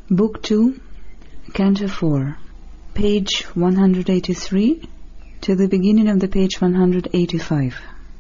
Book 2, Canto 4, page 183 to the beginning of the page 185.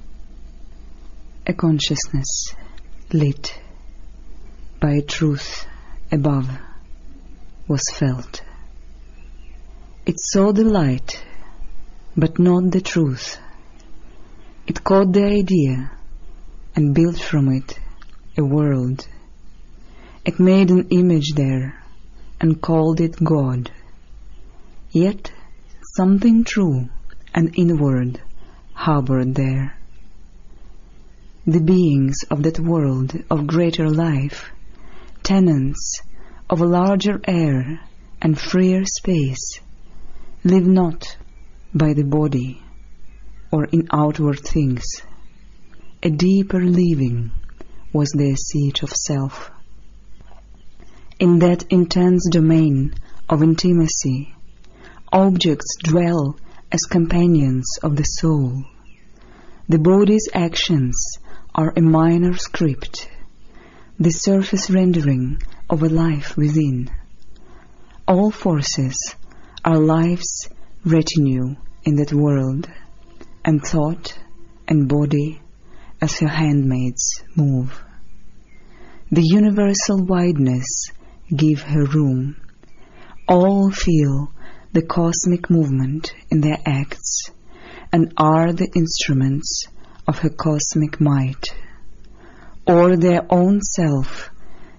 A consciousness lit by a truth above was felt. It saw the light, but not the truth. It caught the idea and built from it a world. It made an image there and called it God. Yet something true and inward harbored there. The beings of that world of greater life, tenants of a larger air and freer space, live not by the body or in outward things. A deeper living was their seat of self. In that intense domain of intimacy, objects dwell as companions of the soul. The body's actions are a minor script, the surface rendering of a life within. All forces are life's retinue in that world, and thought and body as her handmaids move. The universal wideness give her room. All feel the cosmic movement in their acts and are the instruments of her cosmic might, or their own self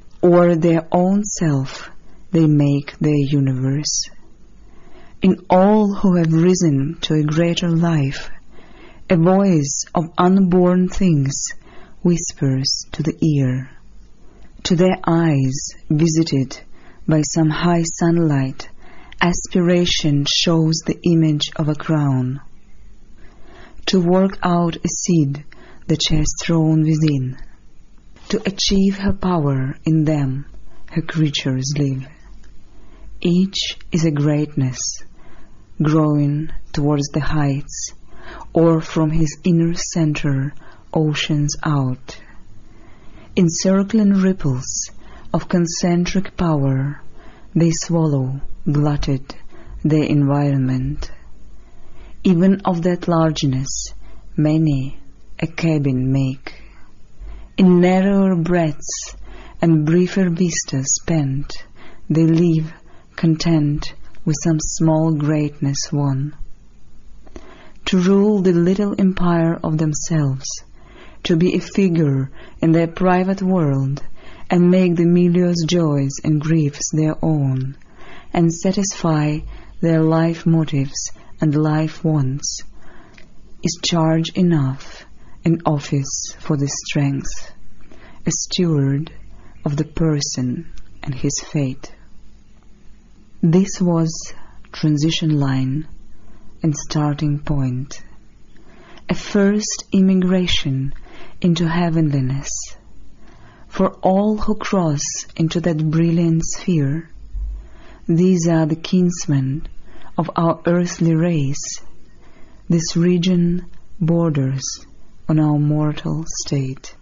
they make their universe. In all who have risen to a greater life, a voice of unborn things whispers to the ear. To their eyes, visited by some high sunlight, aspiration shows the image of a crown. To work out a seed that she has thrown within. To achieve her power in them, her creatures live. Each is a greatness, growing towards the heights, or from his inner center oceans out. Encircling ripples of concentric power, they swallow, glutted, their environment. Even of that largeness, many a cabin make. In narrower breadths and briefer vistas spent, they live content with some small greatness won. To rule the little empire of themselves, to be a figure in their private world, and make the milieu's joys and griefs their own, and satisfy their life motives and life wants, is charge enough, an office for the strength, a steward of the person and his fate. This was transition line and starting point, a first immigration into heavenliness. For all who cross into that brilliant sphere, these are the kinsmen of our earthly race. This region borders on our mortal state.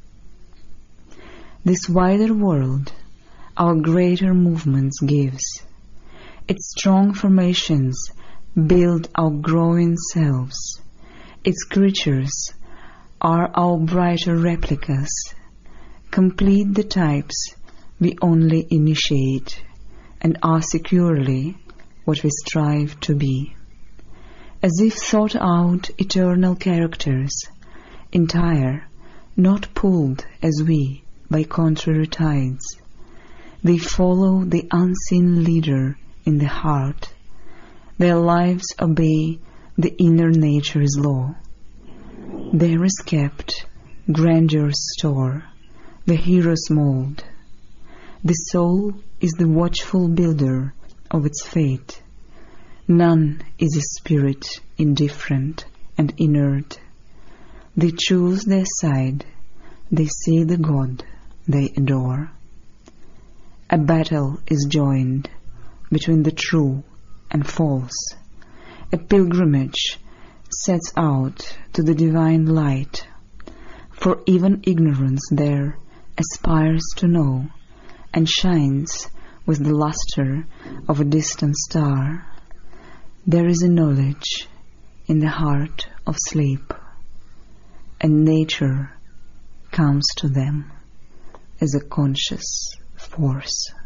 This wider world our greater movements gives. Its strong formations build our growing selves. Its creatures are our brighter replicas, complete the types we only initiate, and are securely what we strive to be. As if thought out eternal characters, entire, not pulled as we by contrary tides, they follow the unseen leader in the heart. Their lives obey the inner nature's law. There is kept grandeur's store, the hero's mold. The soul is the watchful builder of its fate. None is a spirit indifferent and inert. They choose their side, they see the God they adore. A battle is joined between the true and false. A pilgrimage sets out to the divine light, for even ignorance there aspires to know, and shines with the luster of a distant star. There is a knowledge in the heart of sleep, and nature comes to them as a conscious force.